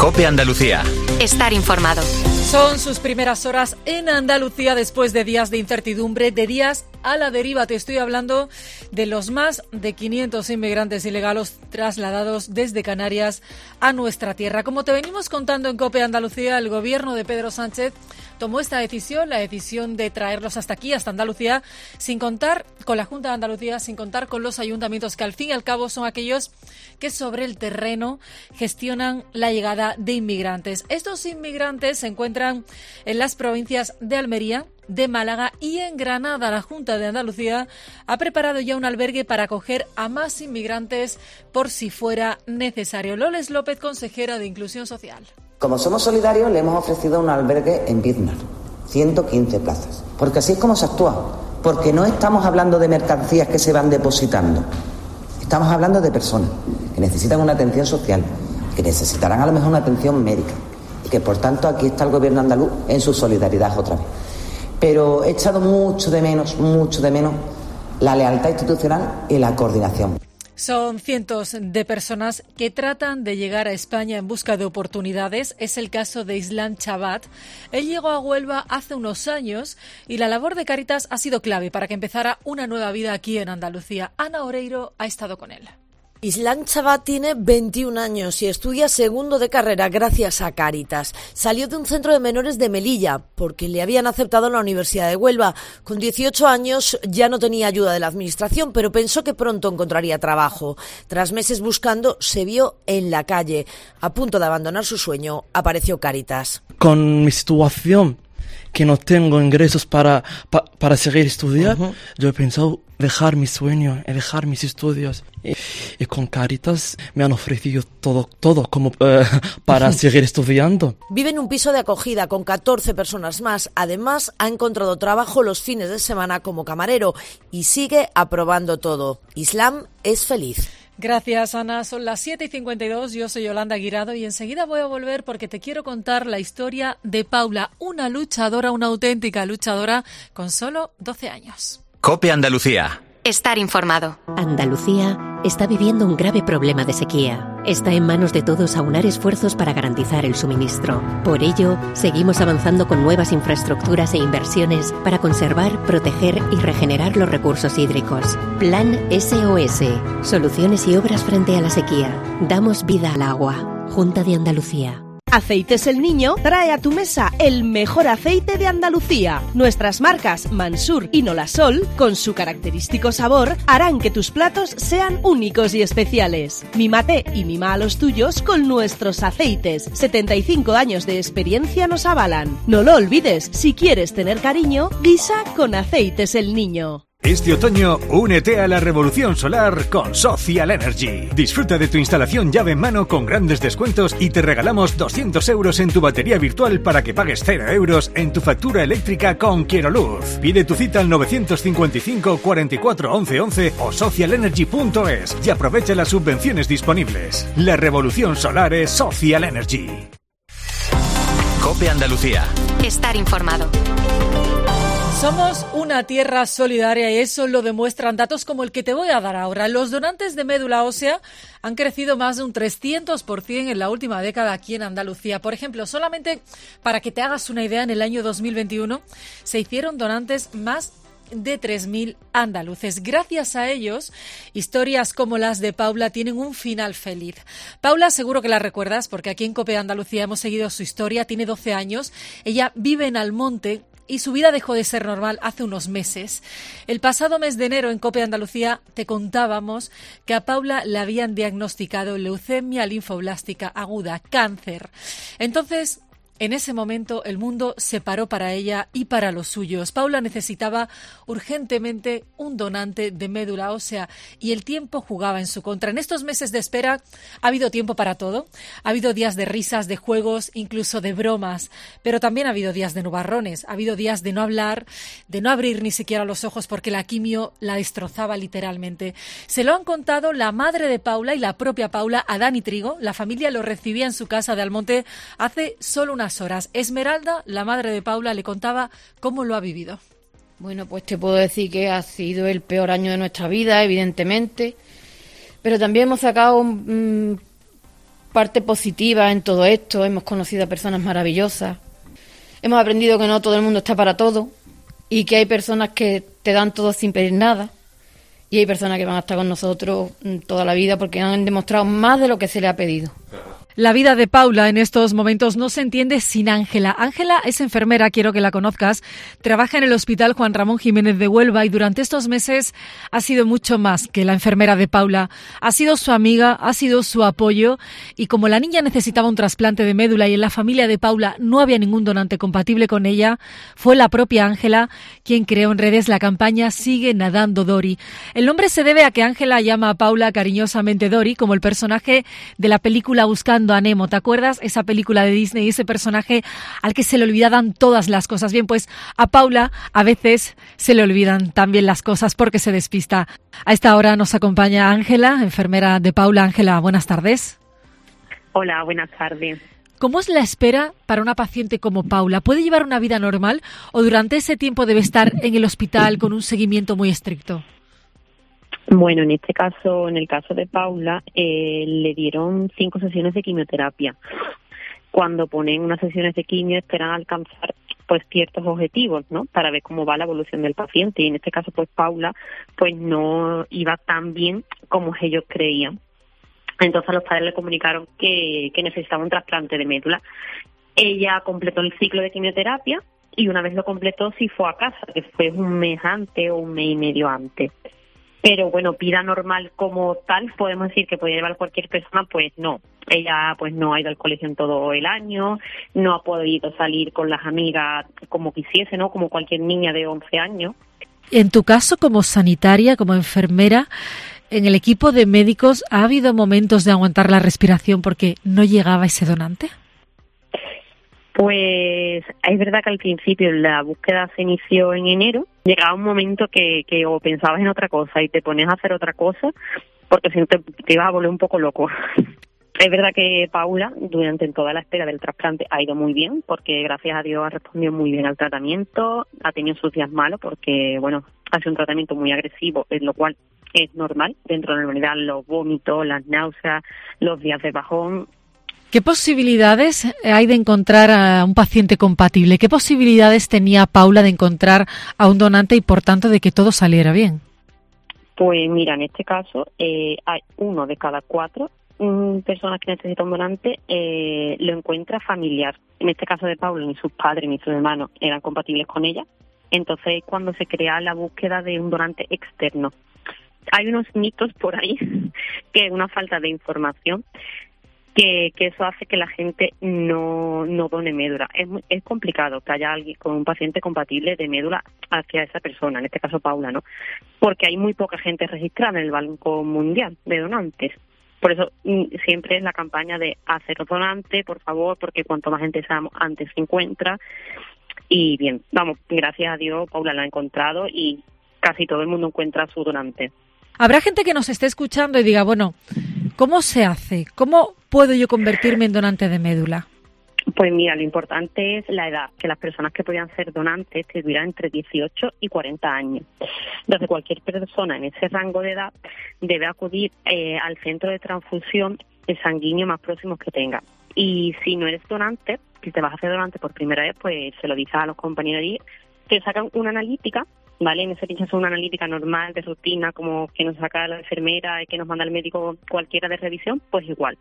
COPE Andalucía. Estar informado. Son sus primeras horas en Andalucía después de días de incertidumbre, de días a la deriva. Te estoy hablando de los más de 500 inmigrantes ilegales trasladados desde Canarias a nuestra tierra. Como te venimos contando en COPE Andalucía, el gobierno de Pedro Sánchez tomó esta decisión, la decisión de traerlos hasta aquí, hasta Andalucía, sin contar con la Junta de Andalucía, sin contar con los ayuntamientos, que al fin y al cabo son aquellos que sobre el terreno gestionan la llegada de inmigrantes. Estos inmigrantes se encuentran en las provincias de Almería, de Málaga y en Granada. La Junta de Andalucía ha preparado ya un albergue para acoger a más inmigrantes por si fuera necesario. Loles López, consejera de Inclusión Social. Como somos solidarios, le hemos ofrecido un albergue en Biznar, 115 plazas, porque así es como se actúa, porque no estamos hablando de mercancías que se van depositando, estamos hablando de personas que necesitan una atención social, que necesitarán a lo mejor una atención médica, y que por tanto aquí está el gobierno andaluz en su solidaridad otra vez. Pero he echado mucho de menos la lealtad institucional y la coordinación. Son cientos de personas que tratan de llegar a España en busca de oportunidades. Es el caso de Islam Chabat. Él llegó a Huelva hace unos años y la labor de Cáritas ha sido clave para que empezara una nueva vida aquí en Andalucía. Ana Oreiro ha estado con él. Islam Chabat tiene 21 años y estudia segundo de carrera gracias a Cáritas. Salió de un centro de menores de Melilla porque le habían aceptado en la Universidad de Huelva. Con 18 años ya no tenía ayuda de la administración, pero pensó que pronto encontraría trabajo. Tras meses buscando, se vio en la calle. A punto de abandonar su sueño, apareció Cáritas. Con mi situación, que no tengo ingresos para seguir estudiando, yo he pensado dejar mi sueño, dejar mis estudios. Y con Cáritas me han ofrecido todo como para seguir estudiando. Vive en un piso de acogida con 14 personas más. Además, ha encontrado trabajo los fines de semana como camarero y sigue aprobando todo. Islam es feliz. Gracias, Ana. Son las 7:52. Yo soy Yolanda Guirado y enseguida voy a volver porque te quiero contar la historia de Paula, una luchadora, una auténtica luchadora con solo 12 años. COPE Andalucía. Estar informado. Andalucía está viviendo un grave problema de sequía. Está en manos de todos aunar esfuerzos para garantizar el suministro. Por ello, seguimos avanzando con nuevas infraestructuras e inversiones para conservar, proteger y regenerar los recursos hídricos. Plan SOS. Soluciones y obras frente a la sequía. Damos vida al agua. Junta de Andalucía. Aceites El Niño trae a tu mesa el mejor aceite de Andalucía. Nuestras marcas Mansur y Nolasol, con su característico sabor, harán que tus platos sean únicos y especiales. Mímate y mima a los tuyos con nuestros aceites. 75 años de experiencia nos avalan. No lo olvides, si quieres tener cariño, guisa con Aceites El Niño. Este otoño, únete a la revolución solar con Social Energy. Disfruta de tu instalación llave en mano con grandes descuentos y te regalamos 200 euros en tu batería virtual para que pagues 0 euros en tu factura eléctrica con Quieroluz. Pide tu cita al 955 44 11 11 o socialenergy.es y aprovecha las subvenciones disponibles. La revolución solar es Social Energy. COPE Andalucía. Estar informado. Somos una tierra solidaria y eso lo demuestran datos como el que te voy a dar ahora. Los donantes de médula ósea han crecido más de un 300% en la última década aquí en Andalucía. Por ejemplo, solamente para que te hagas una idea, en el año 2021 se hicieron donantes más de 3.000 andaluces. Gracias a ellos, historias como las de Paula tienen un final feliz. Paula, seguro que la recuerdas porque aquí en COPE Andalucía hemos seguido su historia. Tiene 12 años, ella vive en Almonte y su vida dejó de ser normal hace unos meses. El pasado mes de enero en COPE Andalucía te contábamos que a Paula le habían diagnosticado leucemia linfoblástica aguda, cáncer. Entonces, en ese momento el mundo se paró para ella y para los suyos. Paula necesitaba urgentemente un donante de médula ósea y el tiempo jugaba en su contra. En estos meses de espera ha habido tiempo para todo. Ha habido días de risas, de juegos, incluso de bromas, pero también ha habido días de nubarrones. Ha habido días de no hablar, de no abrir ni siquiera los ojos porque la quimio la destrozaba literalmente. Se lo han contado la madre de Paula y la propia Paula a Dani Trigo. La familia lo recibía en su casa de Almonte hace solo unas horas. Esmeralda, la madre de Paula, le contaba cómo lo ha vivido. Bueno, pues te puedo decir que ha sido el peor año de nuestra vida, evidentemente, pero también hemos sacado parte positiva en todo esto. Hemos conocido a personas maravillosas. Hemos aprendido que no todo el mundo está para todo y que hay personas que te dan todo sin pedir nada. Y hay personas que van a estar con nosotros toda la vida porque han demostrado más de lo que se le ha pedido. La vida de Paula en estos momentos no se entiende sin Ángela. Ángela es enfermera, quiero que la conozcas. Trabaja en el Hospital Juan Ramón Jiménez de Huelva y durante estos meses ha sido mucho más que la enfermera de Paula. Ha sido su amiga, ha sido su apoyo y como la niña necesitaba un trasplante de médula y en la familia de Paula no había ningún donante compatible con ella, fue la propia Ángela quien creó en redes la campaña Sigue Nadando Dori. El nombre se debe a que Ángela llama a Paula cariñosamente Dori, como el personaje de la película Buscando a Nemo. ¿Te acuerdas? Esa película de Disney, ese personaje al que se le olvidaban todas las cosas. Bien, pues a Paula a veces se le olvidan también las cosas porque se despista. A esta hora nos acompaña Ángela, enfermera de Paula. Ángela, buenas tardes. Hola, buenas tardes. ¿Cómo es la espera para una paciente como Paula? ¿Puede llevar una vida normal o durante ese tiempo debe estar en el hospital con un seguimiento muy estricto? Bueno, en este caso, en el caso de Paula, le dieron 5 sesiones de quimioterapia. Cuando ponen unas sesiones de quimio esperan alcanzar pues ciertos objetivos, ¿no? Para ver cómo va la evolución del paciente. Y en este caso, pues Paula, pues no iba tan bien como ellos creían. Entonces a los padres le comunicaron que necesitaba un trasplante de médula. Ella completó el ciclo de quimioterapia y una vez lo completó sí fue a casa, que fue un mes antes o un mes y medio antes. Pero bueno, vida normal como tal, podemos decir que podía llevar cualquier persona, pues no. Ella pues no ha ido al colegio en todo el año, no ha podido salir con las amigas como quisiese, ¿no? Como cualquier niña de 11 años. En tu caso, como sanitaria, como enfermera, en el equipo de médicos, ¿ha habido momentos de aguantar la respiración porque no llegaba ese donante? Pues es verdad que al principio la búsqueda se inició en enero. Llegaba un momento que o pensabas en otra cosa y te ponías a hacer otra cosa porque si no te ibas a volver un poco loco. Es verdad que Paula, durante toda la espera del trasplante, ha ido muy bien porque gracias a Dios ha respondido muy bien al tratamiento. Ha tenido sus días malos porque, bueno, ha sido un tratamiento muy agresivo, lo cual es normal dentro de la normalidad, los vómitos, las náuseas, los días de bajón. ¿Qué posibilidades hay de encontrar a un paciente compatible? ¿Qué posibilidades tenía Paula de encontrar a un donante y, por tanto, de que todo saliera bien? Pues mira, en este caso hay 1 de cada 4 personas que necesitan un donante lo encuentra familiar. En este caso de Paula, ni sus padres ni sus hermanos eran compatibles con ella. Entonces es cuando se crea la búsqueda de un donante externo. Hay unos mitos por ahí, que es una falta de información, que eso hace que la gente no done médula. Es complicado que haya alguien con un paciente compatible de médula hacia esa persona, en este caso Paula, ¿no? Porque hay muy poca gente registrada en el Banco Mundial de Donantes. Por eso siempre es la campaña de hacer donante, por favor, porque cuanto más gente seamos, antes se encuentra. Y bien, vamos, gracias a Dios Paula la ha encontrado y casi todo el mundo encuentra su donante. Habrá gente que nos esté escuchando y diga, bueno, ¿cómo se hace? ¿Cómo puedo yo convertirme en donante de médula? Pues mira, lo importante es la edad, que las personas que podían ser donantes tuvieran entre 18 y 40 años. Entonces, cualquier persona en ese rango de edad debe acudir al centro de transfusión sanguíneo más próximo que tenga. Y si no eres donante, si te vas a hacer donante por primera vez, pues se lo dices a los compañeros y te sacan una analítica, ¿vale? En ese caso es una analítica normal, de rutina, como que nos saca la enfermera y que nos manda el médico cualquiera de revisión, pues igual.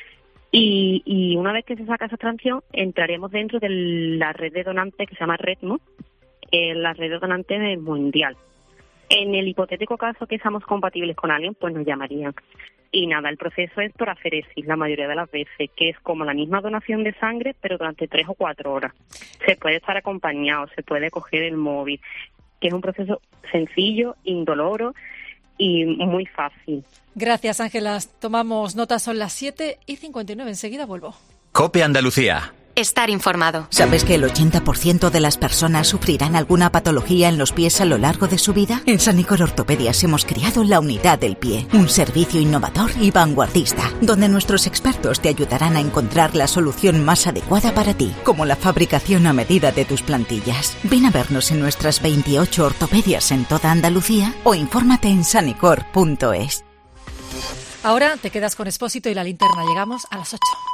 Y una vez que se saca esa extracción, entraremos dentro de la red de donantes que se llama REDMO, la red de donantes mundial. En el hipotético caso que seamos compatibles con alguien, pues nos llamarían. Y nada, el proceso es por aféresis la mayoría de las veces, que es como la misma donación de sangre, pero durante 3 o 4 horas. Se puede estar acompañado, se puede coger el móvil, que es un proceso sencillo, indoloro y muy fácil. Gracias, Ángela. Tomamos nota, son las 7:59. Enseguida vuelvo. COPE Andalucía. Estar informado. ¿Sabes que el 80% de las personas sufrirán alguna patología en los pies a lo largo de su vida? En Sanicor Ortopedias hemos creado la Unidad del Pie, un servicio innovador y vanguardista, donde nuestros expertos te ayudarán a encontrar la solución más adecuada para ti, como la fabricación a medida de tus plantillas. Ven a vernos en nuestras 28 ortopedias en toda Andalucía o infórmate en sanicor.es. Ahora te quedas con Expósito y la linterna. Llegamos a las 8.